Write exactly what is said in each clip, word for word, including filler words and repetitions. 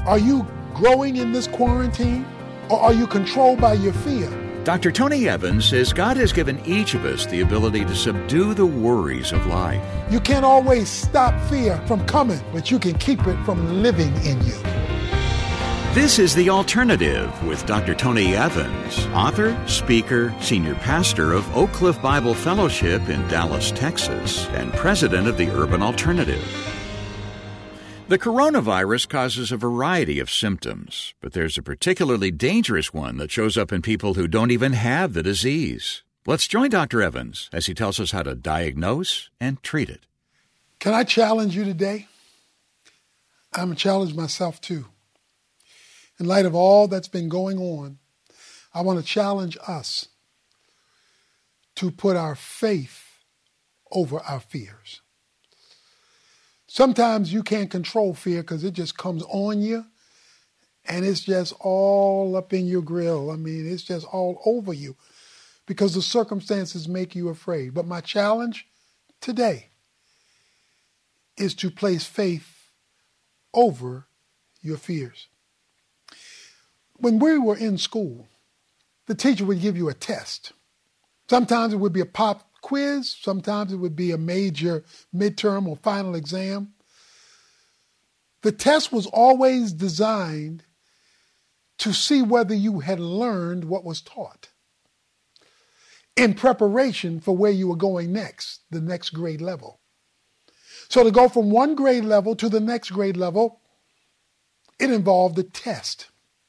Are you growing in this quarantine, or are you controlled by your fear? Doctor Tony Evans says God has given each of us the ability to subdue the worries of life. You can't always stop fear from coming, but you can keep it from living in you. This is The Alternative with Doctor Tony Evans, author, speaker, senior pastor of Oak Cliff Bible Fellowship in Dallas, Texas, and president of the Urban Alternative. The coronavirus causes a variety of symptoms, but there's a particularly dangerous one that shows up in people who don't even have the disease. Let's join Doctor Evans as he tells us how to diagnose and treat it. Can I challenge you today? I'm going to challenge myself too. In light of all that's been going on, I want to challenge us to put our faith over our fears. Sometimes you can't control fear because it just comes on you and it's just all up in your grill. I mean, it's just all over you because the circumstances make you afraid. But my challenge today is to place faith over your fears. When we were in school, the teacher would give you a test. Sometimes it would be a pop quiz. Sometimes it would be a major midterm or final exam. The test was always designed to see whether you had learned what was taught in preparation for where you were going next, the next grade level. So to go from one grade level to the next grade level, it involved a test.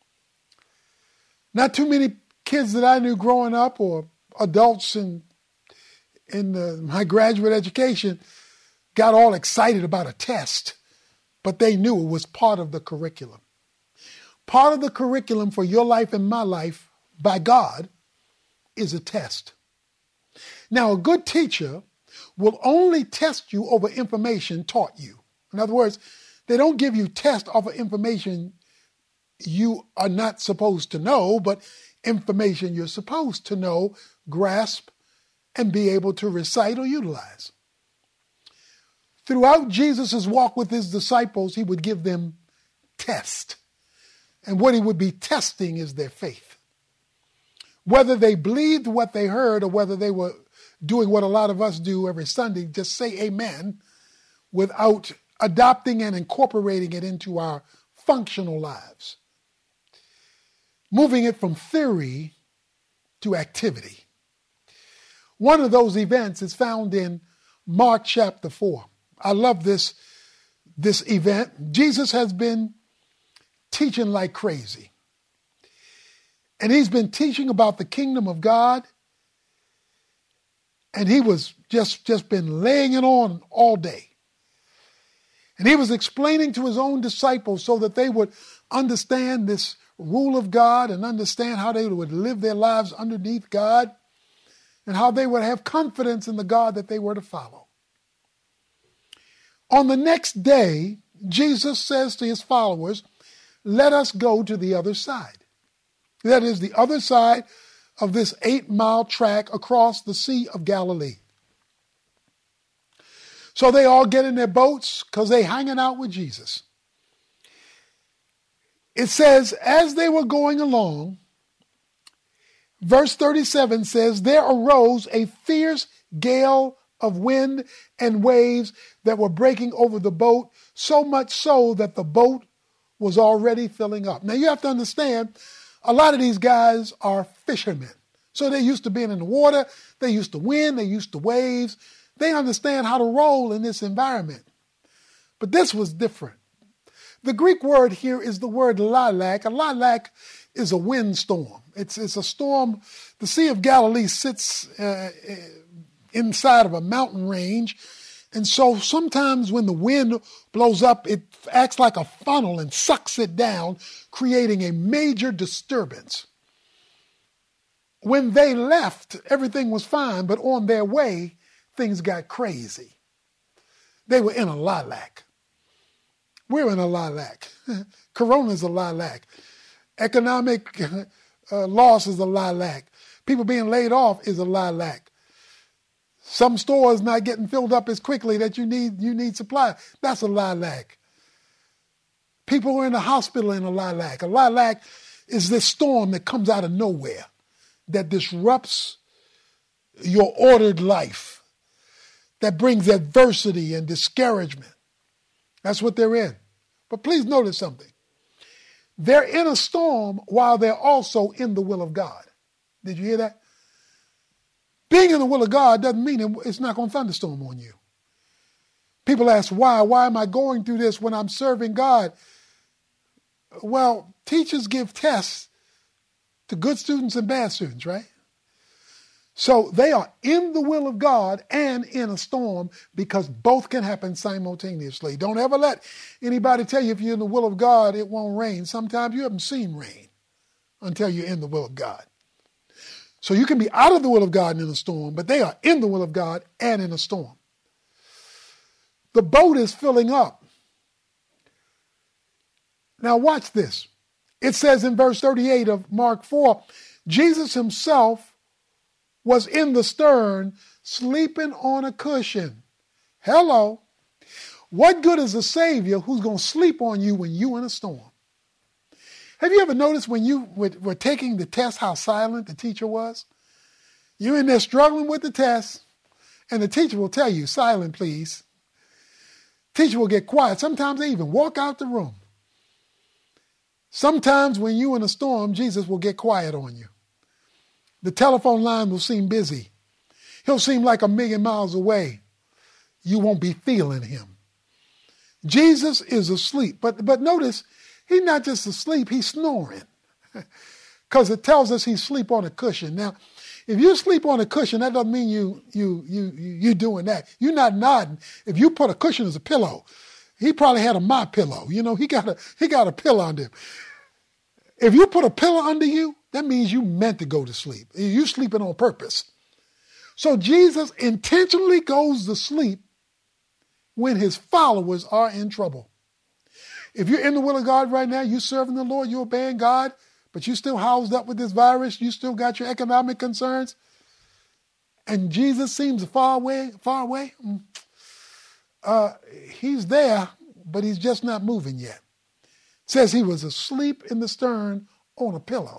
Not too many kids that I knew growing up or adults in in the, my graduate education got all excited about a test, but they knew it was part of the curriculum. Part of the curriculum for your life and my life by God is a test. Now, a good teacher will only test you over information taught you. In other words, they don't give you tests over information you are not supposed to know, but information you're supposed to know, grasp, and be able to recite or utilize. Throughout Jesus' walk with his disciples, he would give them tests. And what he would be testing is their faith. Whether they believed what they heard or whether they were doing what a lot of us do every Sunday, just say amen, without adopting and incorporating it into our functional lives. Moving it from theory to activity. One of those events is found in Mark chapter four. I love this, this event. Jesus has been teaching like crazy. And he's been teaching about the kingdom of God. And he was just, just been laying it on all day. And he was explaining to his own disciples so that they would understand this rule of God and understand how they would live their lives underneath God and how they would have confidence in the God that they were to follow. On the next day, Jesus says to his followers, let us go to the other side. That is the other side of this eight-mile track across the Sea of Galilee. So they all get in their boats because they're hanging out with Jesus. It says, as they were going along, verse thirty-seven says, there arose a fierce gale of wind and waves that were breaking over the boat, so much so that the boat was already filling up. Now you have to understand, a lot of these guys are fishermen. So they're used to being in the water, they're used to wind, they're used to waves. They understand how to roll in this environment. But this was different. The Greek word here is the word lilac. A lilac is a windstorm. It's, it's a storm. The Sea of Galilee sits uh, inside of a mountain range. And so sometimes when the wind blows up, it acts like a funnel and sucks it down, creating a major disturbance. When they left, everything was fine, but on their way, things got crazy. They were in a lilac. We're in a lilac. Corona's a lilac. Economic uh, loss is a lilac. People being laid off is a lilac. Some stores not getting filled up as quickly that you need you need supply. That's a lilac. People who are in the hospital in a lilac. A lilac is this storm that comes out of nowhere, that disrupts your ordered life, that brings adversity and discouragement. That's what they're in. But please notice something. They're in a storm while they're also in the will of God. Did you hear that? Being in the will of God doesn't mean it's not going to thunderstorm on you. People ask, why? Why am I going through this when I'm serving God? Well, teachers give tests to good students and bad students, right? So they are in the will of God and in a storm because both can happen simultaneously. Don't ever let anybody tell you if you're in the will of God, it won't rain. Sometimes you haven't seen rain until you're in the will of God. So you can be out of the will of God and in a storm, but they are in the will of God and in a storm. The boat is filling up. Now watch this. It says in verse thirty-eight of Mark four, Jesus himself was in the stern, sleeping on a cushion. Hello. What good is a Savior who's going to sleep on you when you're in a storm? Have you ever noticed when you were, were taking the test how silent the teacher was? You're in there struggling with the test, and the teacher will tell you, silent please. Teacher will get quiet. Sometimes they even walk out the room. Sometimes when you're in a storm, Jesus will get quiet on you. The telephone line will seem busy. He'll seem like a million miles away. You won't be feeling him. Jesus is asleep. But, but notice, he's not just asleep, he's snoring. Because it tells us he's asleep on a cushion. Now, if you sleep on a cushion, that doesn't mean you, you, you, you doing that. You're not nodding. If you put a cushion as a pillow, he probably had a my pillow. You know, he got a, he got a pillow under him. If you put a pillow under you, that means you meant to go to sleep. You're sleeping on purpose. So Jesus intentionally goes to sleep when his followers are in trouble. If you're in the will of God right now, you're serving the Lord, you're obeying God, but you're still housed up with this virus, you still got your economic concerns, and Jesus seems far away, far away, uh, he's there, but he's just not moving yet. It says he was asleep in the stern on a pillow.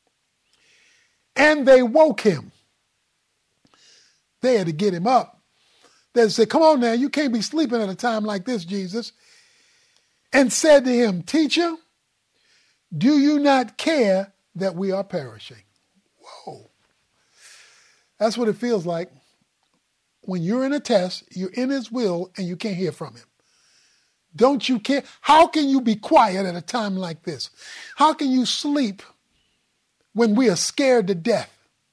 And they woke him. They had to get him up. They said, come on now, you can't be sleeping at a time like this, Jesus. And said to him, teacher, do you not care that we are perishing? Whoa. That's what it feels like when you're in a test, you're in his will, and you can't hear from him. Don't you care? How can you be quiet at a time like this? How can you sleep when we are scared to death?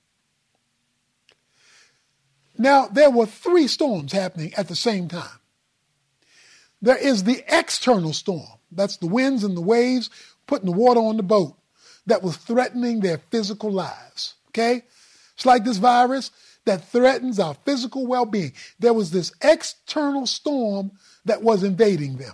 Now, there were three storms happening at the same time. There is the external storm. That's the winds and the waves putting the water on the boat that was threatening their physical lives. Okay? It's like this virus that threatens our physical well-being. There was this external storm that was invading them.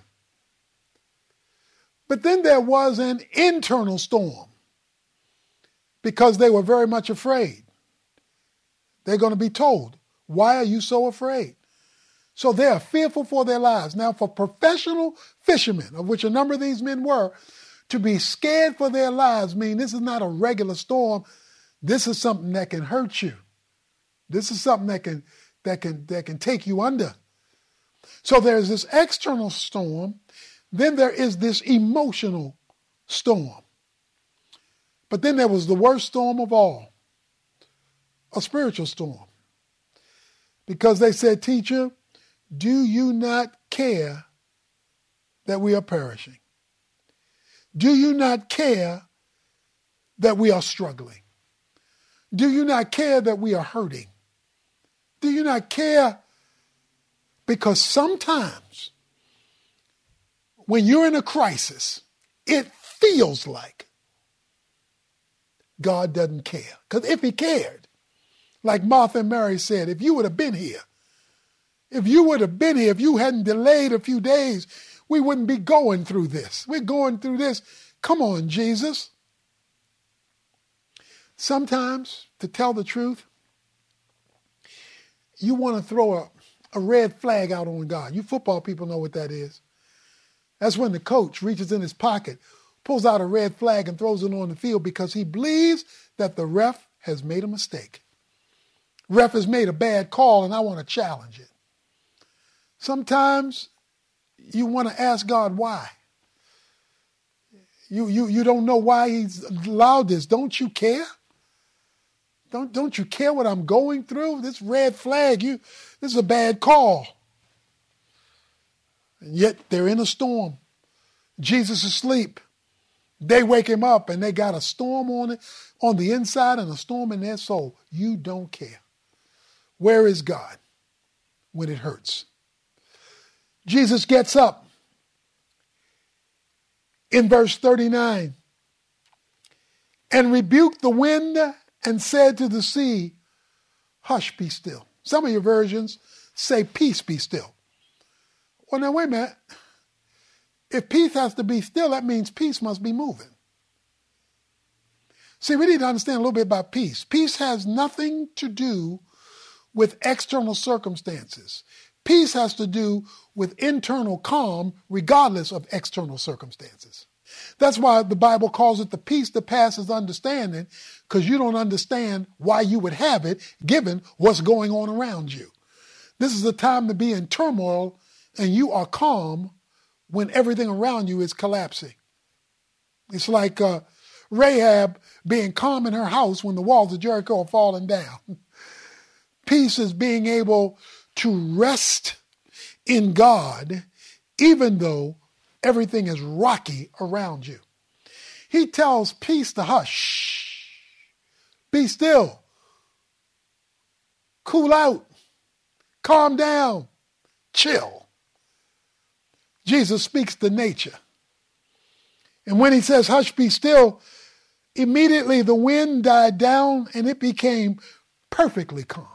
But then there was an internal storm because they were very much afraid. They're going to be told, why are you so afraid? So they are fearful for their lives. Now, for professional fishermen, of which a number of these men were, to be scared for their lives mean this is not a regular storm. This is something that can hurt you. This is something that can that can that can take you under. So there's this external storm, then there is this emotional storm. But then there was the worst storm of all, a spiritual storm. Because they said, teacher, do you not care that we are perishing? Do you not care that we are struggling? Do you not care that we are hurting? Do you not care? Because sometimes when you're in a crisis, it feels like God doesn't care. Because if he cared, like Martha and Mary said, if you would have been here, if you would have been here, if you hadn't delayed a few days, we wouldn't be going through this. We're going through this. Come on, Jesus. Sometimes, to tell the truth, you want to throw a, a red flag out on God. You football people know what that is. That's when the coach reaches in his pocket, pulls out a red flag and throws it on the field because he believes that the ref has made a mistake. Ref has made a bad call and I want to challenge it. Sometimes you want to ask God why. You, you, you don't know why he's allowed this. Don't you care? Don't, don't you care what I'm going through? This red flag, you, this is a bad call. And yet they're in a storm. Jesus is asleep. They wake him up and they got a storm on it, on the inside and a storm in their soul. You don't care. Where is God when it hurts? Jesus gets up in verse thirty-nine and rebuked the wind and said to the sea, hush, be still. Some of your versions say peace, be still. Well, now, wait a minute. If peace has to be still, that means peace must be moving. See, we need to understand a little bit about peace. Peace has nothing to do with external circumstances. Peace has to do with internal calm, regardless of external circumstances. That's why the Bible calls it the peace that passes understanding, because you don't understand why you would have it, given what's going on around you. This is a time to be in turmoil, and you are calm when everything around you is collapsing. It's like uh, Rahab being calm in her house when the walls of Jericho are falling down. Peace is being able to rest in God, even though everything is rocky around you. He tells peace to hush, be still, cool out, calm down, chill. Jesus speaks to nature. And when he says, hush, be still, immediately the wind died down and it became perfectly calm.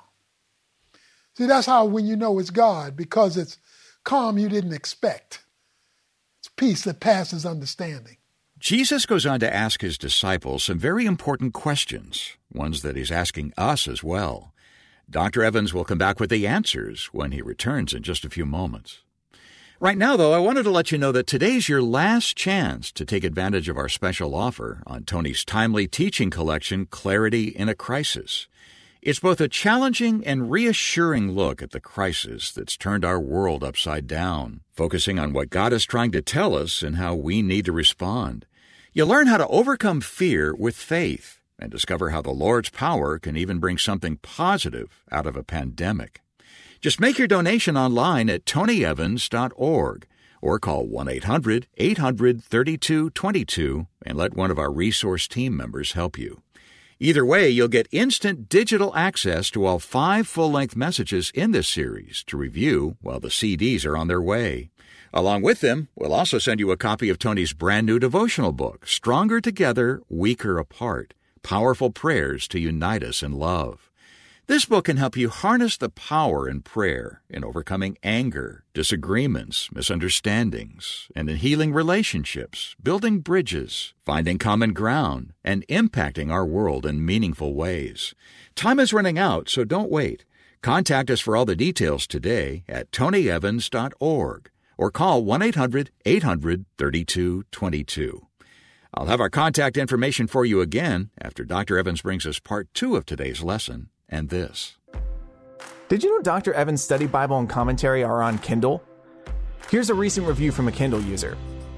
See, that's how when you know it's God, because it's calm you didn't expect. It's peace that passes understanding. Jesus goes on to ask his disciples some very important questions, ones that he's asking us as well. Doctor Evans will come back with the answers when he returns in just a few moments. Right now, though, I wanted to let you know that today's your last chance to take advantage of our special offer on Tony's timely teaching collection, Clarity in a Crisis. It's both a challenging and reassuring look at the crisis that's turned our world upside down, focusing on what God is trying to tell us and how we need to respond. You'll learn how to overcome fear with faith and discover how the Lord's power can even bring something positive out of a pandemic. Just make your donation online at tony evans dot org or call one eight hundred eight hundred thirty-two twenty-two and let one of our resource team members help you. Either way, you'll get instant digital access to all five full-length messages in this series to review while the C Ds are on their way. Along with them, we'll also send you a copy of Tony's brand new devotional book, Stronger Together, Weaker Apart, Powerful Prayers to Unite Us in Love. This book can help you harness the power in prayer in overcoming anger, disagreements, misunderstandings, and in healing relationships, building bridges, finding common ground, and impacting our world in meaningful ways. Time is running out, so don't wait. Contact us for all the details today at tony evans dot org or call one eight hundred eight hundred thirty-two twenty-two. I'll have our contact information for you again after Doctor Evans brings us part two of today's lesson. And this. Did you know Doctor Evans' Study Bible and Commentary are on Kindle? Here's a recent review from a Kindle user.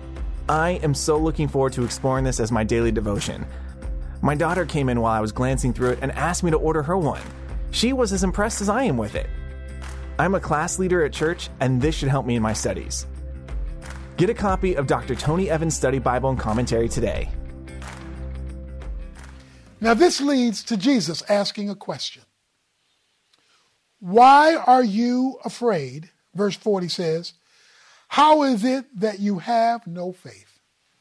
I am so looking forward to exploring this as my daily devotion. My daughter came in while I was glancing through it and asked me to order her one. She was as impressed as I am with it. I'm a class leader at church, and this should help me in my studies. Get a copy of Doctor Tony Evans' Study Bible and Commentary today. Now, this leads to Jesus asking a question. Why are you afraid? Verse forty says, how is it that you have no faith?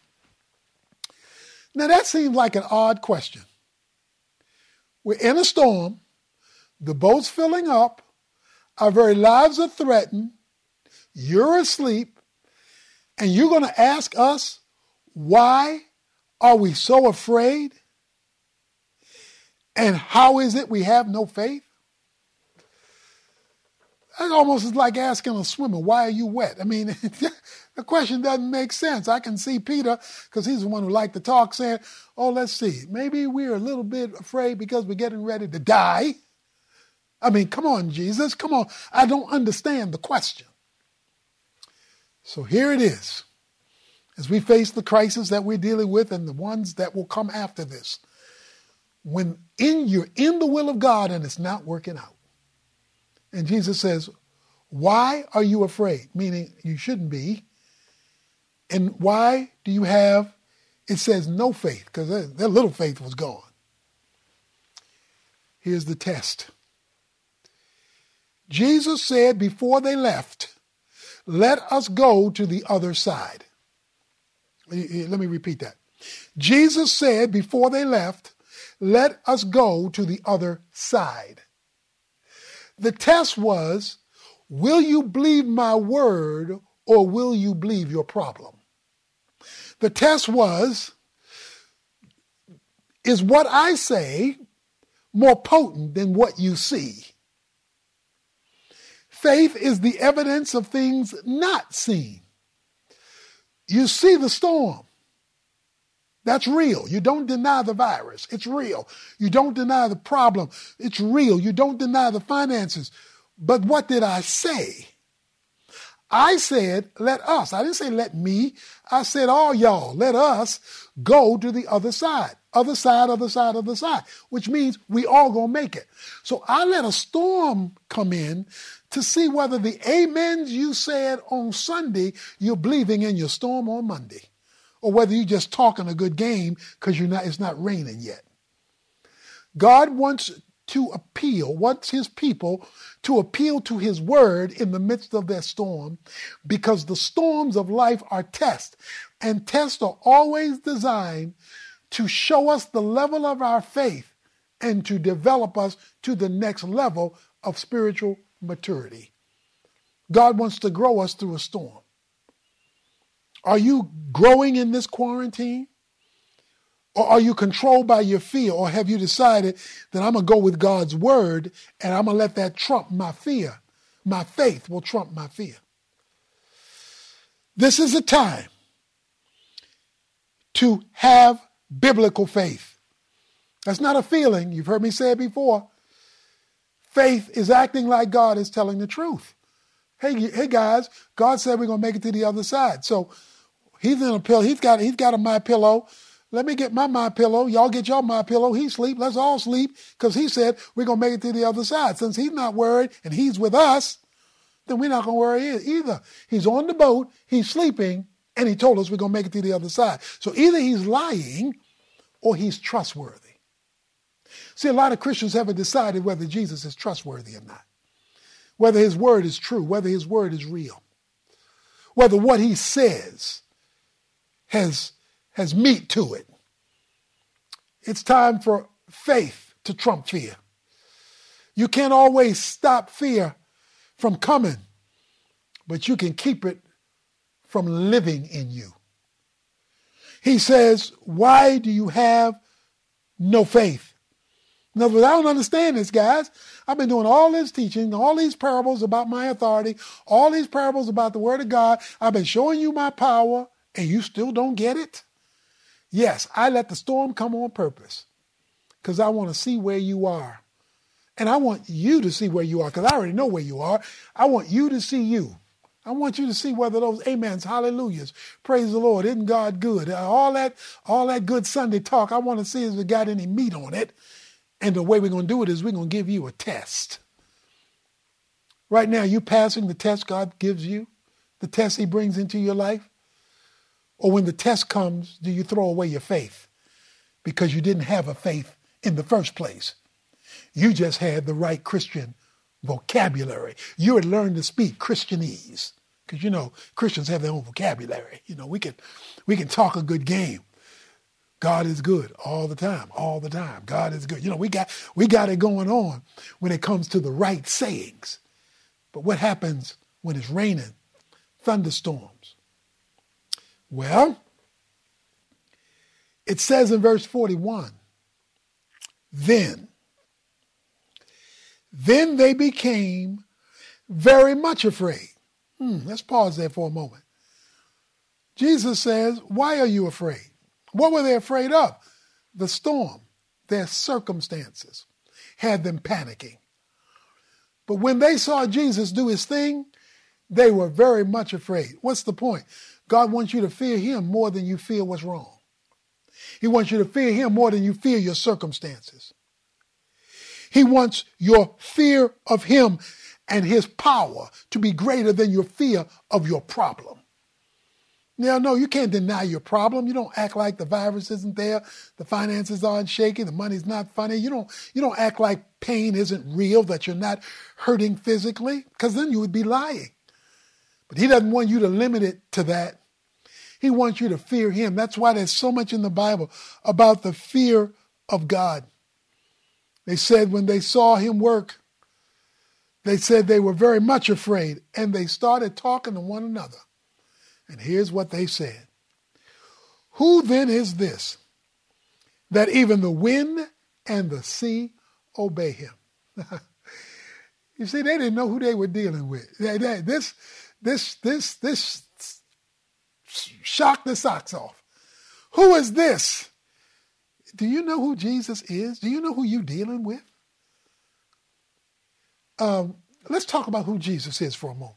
Now, that seems like an odd question. We're in a storm. The boat's filling up. Our very lives are threatened. You're asleep. And you're going to ask us, why are we so afraid? And how is it we have no faith? That almost is like asking a swimmer, why are you wet? I mean, the question doesn't make sense. I can see Peter, because he's the one who liked to talk, saying, oh, let's see, maybe we're a little bit afraid because we're getting ready to die. I mean, come on, Jesus, come on. I don't understand the question. So here it is. As we face the crisis that we're dealing with and the ones that will come after this, when in you're in the will of God and it's not working out. And Jesus says, why are you afraid? Meaning you shouldn't be. And why do you have, it says no faith, because their, their little faith was gone. Here's the test. Jesus said before they left, let us go to the other side. Let me repeat that. Jesus said before they left, let us go to the other side. The test was, will you believe my word or will you believe your problem? The test was, is what I say more potent than what you see? Faith is the evidence of things not seen. You see the storm. That's real. You don't deny the virus. It's real. You don't deny the problem. It's real. You don't deny the finances. But what did I say? I said, let us. I didn't say let me. I said, all y'all, let us go to the other side. Other side, other side, other side, which means we all gonna make it. So I let a storm come in to see whether the amens you said on Sunday, you're believing in your storm on Monday. Or whether you're just talking a good game because you're not, it's not raining yet. God wants to appeal, wants his people to appeal to his word in the midst of their storm, because the storms of life are tests, and tests are always designed to show us the level of our faith and to develop us to the next level of spiritual maturity. God wants to grow us through a storm. Are you growing in this quarantine? Or are you controlled by your fear? Or have you decided that I'm going to go with God's word and I'm going to let that trump my fear? My faith will trump my fear. This is a time to have biblical faith. That's not a feeling. You've heard me say it before. Faith is acting like God is telling the truth. Hey, hey guys, God said we're going to make it to the other side. So he's in a pill. He's got, he's got a my pillow. Let me get my my pillow. Y'all get your my pillow. He sleep. Let's all sleep, because he said we're going to make it to the other side. Since he's not worried and he's with us, then we're not going to worry either. He's on the boat, he's sleeping, and he told us we're going to make it to the other side. So either he's lying or he's trustworthy. See, a lot of Christians haven't decided whether Jesus is trustworthy or not, whether his word is true, whether his word is real, whether what he says has, has meat to it. It's time for faith to trump fear. You can't always stop fear from coming, but you can keep it from living in you. He says, why do you have no faith? In other words, I don't understand this, guys. I've been doing all this teaching, all these parables about my authority, all these parables about the word of God. I've been showing you my power, and you still don't get it? Yes, I let the storm come on purpose because I want to see where you are. And I want you to see where you are, because I already know where you are. I want you to see you. I want you to see whether those amens, hallelujahs, praise the Lord, isn't God good? All that, all that good Sunday talk, I want to see if it got any meat on it. And the way we're going to do it is we're going to give you a test. Right now, you passing the test God gives you, the test he brings into your life? Or when the test comes, do you throw away your faith because you didn't have a faith in the first place? You just had the right Christian vocabulary. You had learned to speak Christianese, because, you know, Christians have their own vocabulary. You know, we can, we can talk a good game. God is good all the time, all the time. God is good. You know, we got, we got it going on when it comes to the right sayings. But what happens when it's raining, thunderstorms? Well, it says in verse forty-one, then, then they became very much afraid. Hmm, let's pause there for a moment. Jesus says, why are you afraid? What were they afraid of? The storm, their circumstances had them panicking. But when they saw Jesus do his thing, they were very much afraid. What's the point? God wants you to fear him more than you fear what's wrong. He wants you to fear him more than you fear your circumstances. He wants your fear of him and his power to be greater than your fear of your problem. Now, no, you can't deny your problem. You don't act like the virus isn't there, the finances aren't shaky, the money's not funny. You don't, you don't act like pain isn't real, that you're not hurting physically, because then you would be lying. But he doesn't want you to limit it to that. He wants you to fear him. That's why there's so much in the Bible about the fear of God. They said when they saw him work, they said they were very much afraid, and they started talking to one another. And here's what they said. Who then is this, that even the wind and the sea obey him? You see, they didn't know who they were dealing with. They, they, this, this, this, this shocked the socks off. Who is this? Do you know who Jesus is? Do you know who you're dealing with? Um, let's talk about who Jesus is for a moment.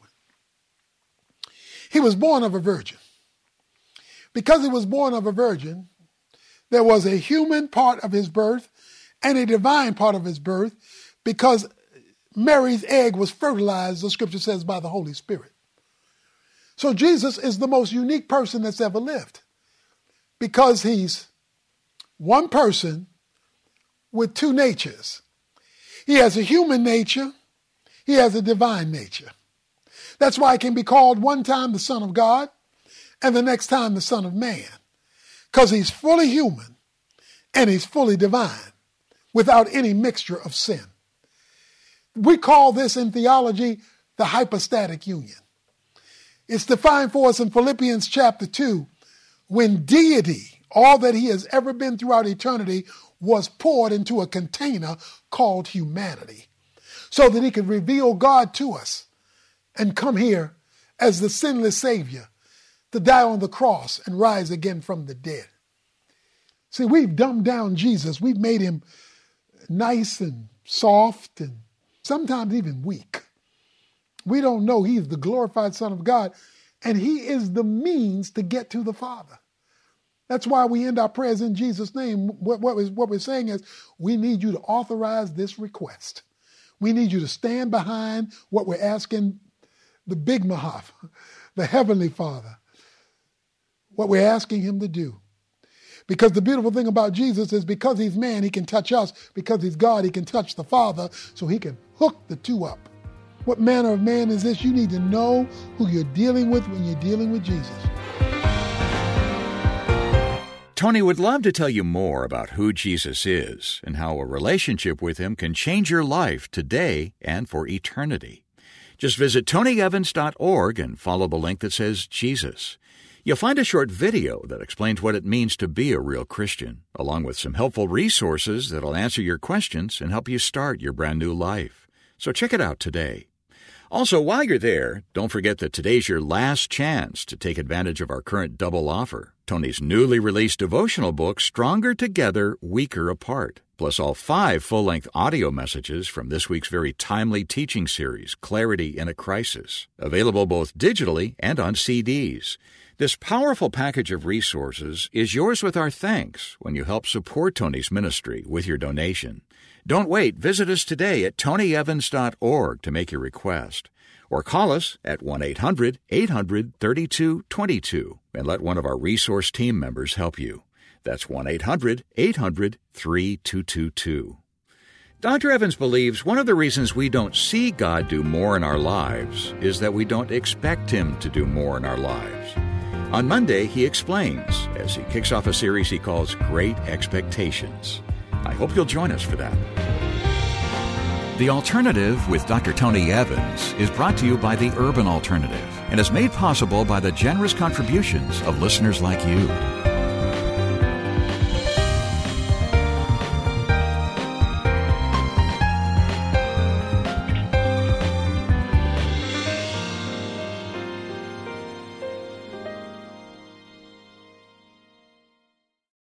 He was born of a virgin. Because he was born of a virgin, there was a human part of his birth and a divine part of his birth, because Mary's egg was fertilized, the scripture says, by the Holy Spirit. So Jesus is the most unique person that's ever lived, because he's one person with two natures. He has a human nature. He has a divine nature. That's why he can be called one time the Son of God and the next time the Son of Man, because he's fully human and he's fully divine without any mixture of sin. We call this in theology the hypostatic union. It's defined for us in Philippians chapter two, when deity, all that he has ever been throughout eternity, was poured into a container called humanity, so that he could reveal God to us and come here as the sinless Savior to die on the cross and rise again from the dead. See, we've dumbed down Jesus. We've made him nice and soft and sometimes even weak. We don't know he's the glorified Son of God, and he is the means to get to the Father. That's why we end our prayers in Jesus' name. What, what, is, what we're saying is, we need you to authorize this request. We need you to stand behind what we're asking the Big Mahav, the Heavenly Father, what we're asking him to do. Because the beautiful thing about Jesus is, because he's man, he can touch us. Because he's God, he can touch the Father, so he can hook the two up. What manner of man is this? You need to know who you're dealing with when you're dealing with Jesus. Tony would love to tell you more about who Jesus is and how a relationship with him can change your life today and for eternity. Just visit tony evans dot org and follow the link that says Jesus. You'll find a short video that explains what it means to be a real Christian, along with some helpful resources that'll answer your questions and help you start your brand new life. So check it out today. Also, while you're there, don't forget that today's your last chance to take advantage of our current double offer. Tony's newly released devotional book, Stronger Together, Weaker Apart, plus all five full-length audio messages from this week's very timely teaching series, Clarity in a Crisis, available both digitally and on C Ds. This powerful package of resources is yours with our thanks when you help support Tony's ministry with your donation. Don't wait. Visit us today at tony evans dot org to make your request. Or call us at one eight hundred eight hundred thirty-two twenty-two and let one of our resource team members help you. That's one eight hundred eight hundred thirty-two twenty-two. Doctor Evans believes one of the reasons we don't see God do more in our lives is that we don't expect him to do more in our lives. On Monday, he explains as he kicks off a series he calls Great Expectations. I hope you'll join us for that. The Alternative with Doctor Tony Evans is brought to you by the Urban Alternative and is made possible by the generous contributions of listeners like you.